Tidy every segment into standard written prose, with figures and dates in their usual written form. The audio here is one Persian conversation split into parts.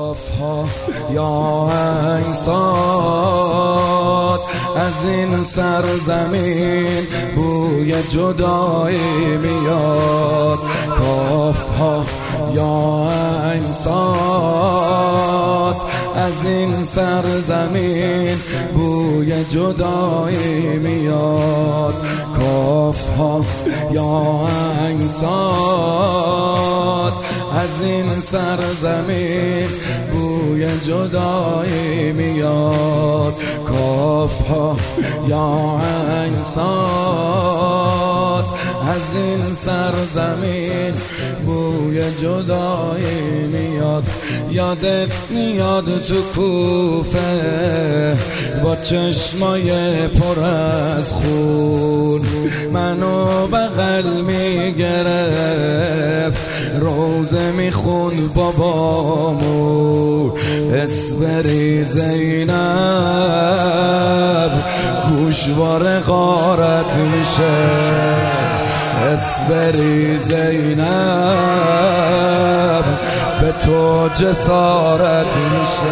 کافها یا انسان از این سرزمین بوی جدایی میاد. کافها یا انسان از این سرزمین بوی جدایی میاد. کافها یا انسان از این سرزمین بوی جدایی میاد. کافها یا انسان از این سرزمین بوی جدایی میاد. یادت میاد تو کوفه با چشمای پر از خون منو بغل میگرفت روزه میخوند بابامو. اسبری زینب گوشوار غارت میشه. اسبری زینب به تو جسارت میشه.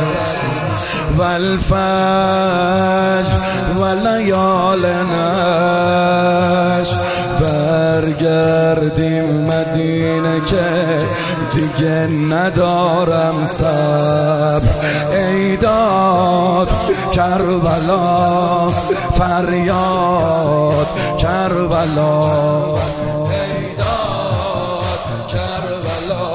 والفجر ولیال نش برگردیم مدینه که دیگه ندارم صبر. ای داد کربلا فریاد کربلا. ای داد کربلا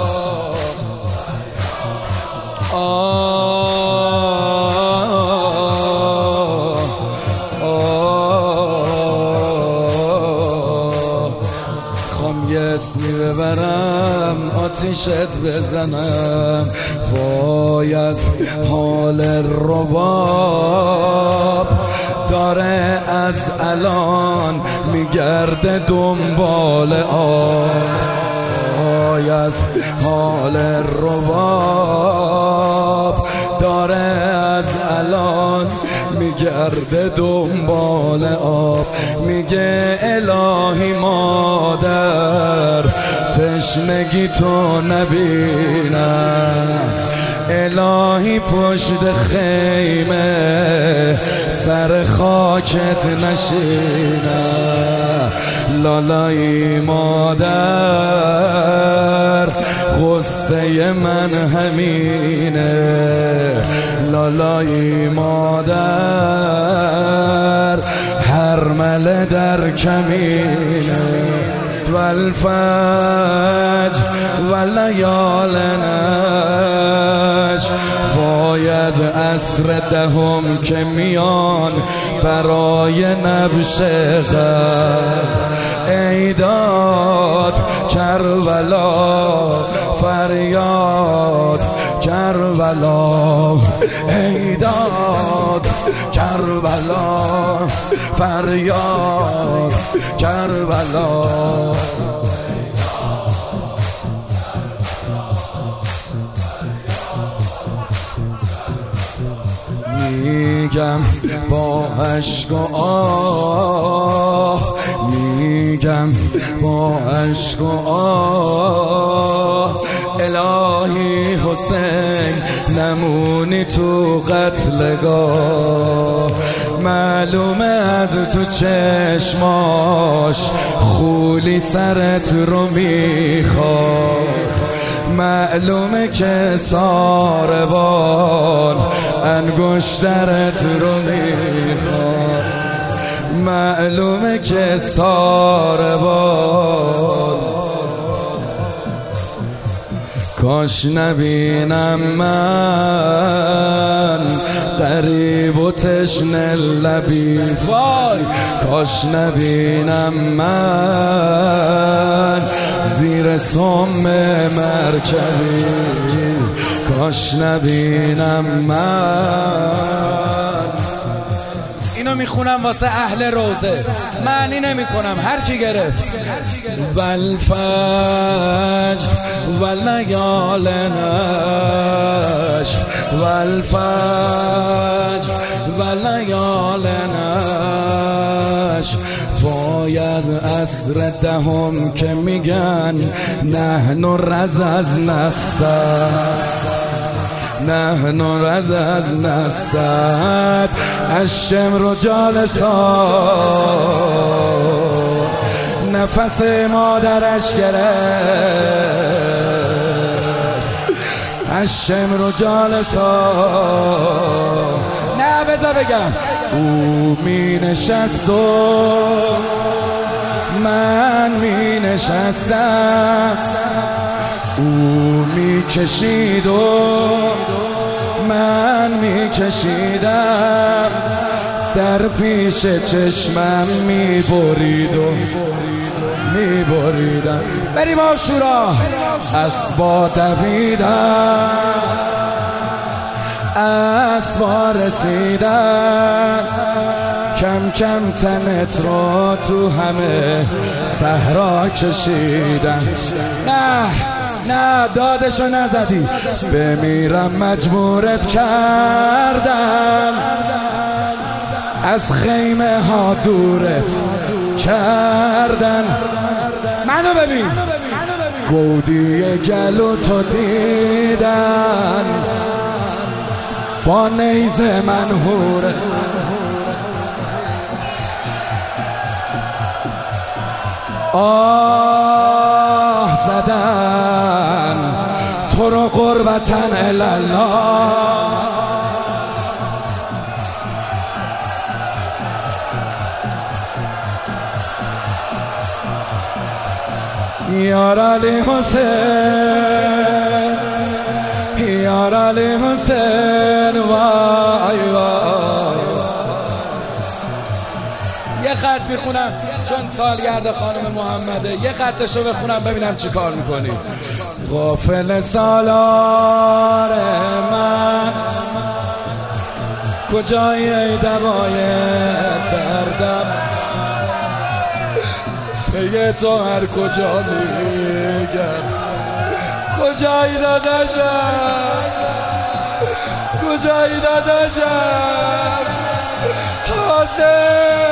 خواهم یه اسمی ببرم آتیشت بزنم. وای از حال رباب داره از الان میگرده دنبال آب. وای از حال رباب داره از الان میگرده دنبال آب. میگه الهی مادر تشنگی تو نبینم. الهی پشت خیمه سر خاکت نشینم. لالای مادر غصه من همینه. لالای مادر حرمله در کمینه. والفجر ولیال نش وای از عصر دهم که میان برای نبش غم. ای داد کربلا فریاد کربلا. ای داد کربلا فریاد کربلا. میگم با عشق و آه میگم با عشق و آه الهی حسین نمونی تو قتلگاه. معلومه از تو چشماش خولی سرت رو میخواد. معلومه که ساربان انگشترت رو میخواد. معلومه که ساربان کاش نبینم من غریب و تشنه لبی. وای کاش نبینم من زیر سم مرکبی. کاش نبینم من. اینو میخونم واسه اهل روزه، معنی نمی کنم، هر کی گرفت. والفجر ولیال نش والفجر ولیال نش وای از عصر دهم که میگن نحن رز از نصر نحن رززنا السعد الشمر جالسان نفس مادرش گرفت الشمر جالسان نه بذار بگم او می نشست و من می نشستم او می کشید و من می کشیدم در پیش چشمم می برید و می بریدم بریم عاشورا اسبا دویدم اسبا رسیدن کم کم تنت رو تو همه صحرا کشیدن نه دادشو نزدی بمیرم مجبورت کردم از خیمه ها دورت کردن منو ببین گودی گلو تو دیدن با نیزه منهوره آه زدن تو رو قربتن الله یار علی حسین یار علی حسین وای وای یه خط میخونم چون سالگرد خانم محمده یه خطشو بخونم ببینم چی کار میکنی غافل سالار من کجایی ای دوای دردم پیه تو هر کجا میگم کجایی داداشم کجایی داداشم حسین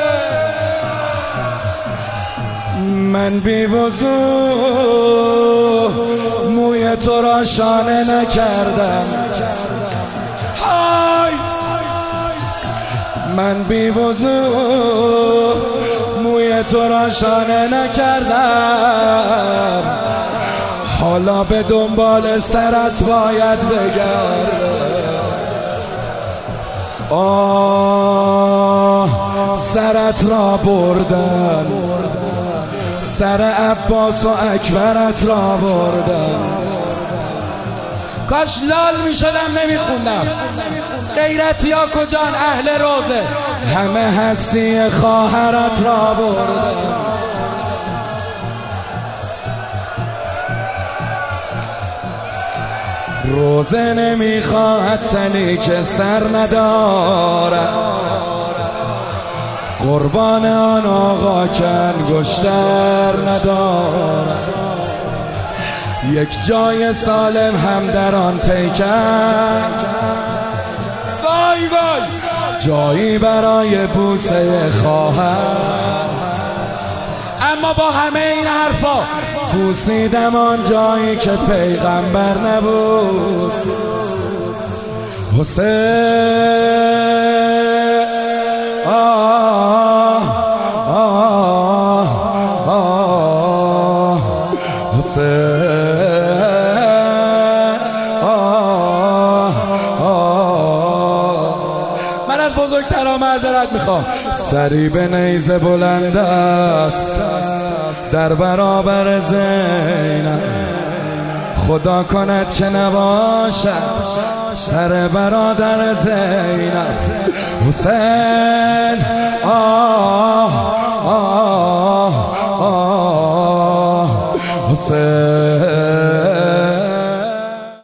من بی وضوح موی تو را شانه نکردم های من بی وضوح موی تو را شانه نکردم حالا به دنبال سرت باید بگردم آه سرت را بردن سر عباس و اکبرت را بردن کاش لال میشدم نمیخوندم غیرتی ها کجان اهل روزه همه هستی خواهرت را بردن روزه نمیخواهد تنی که سر ندارد قربان آن آقا کن گشتر ندارد یک جای سالم هم در آن پیکر وای وای جایی برای بوسه خواهر اما با همه این حرفا بوسیدم آن جایی که پیغمبر نبود حسین آه آه آه حسین آه آه من از بزرگترها معذرت میخوام سری به نیزه بلند است در برابر زینب خدا کند که نباشد سر برادر زینب حسین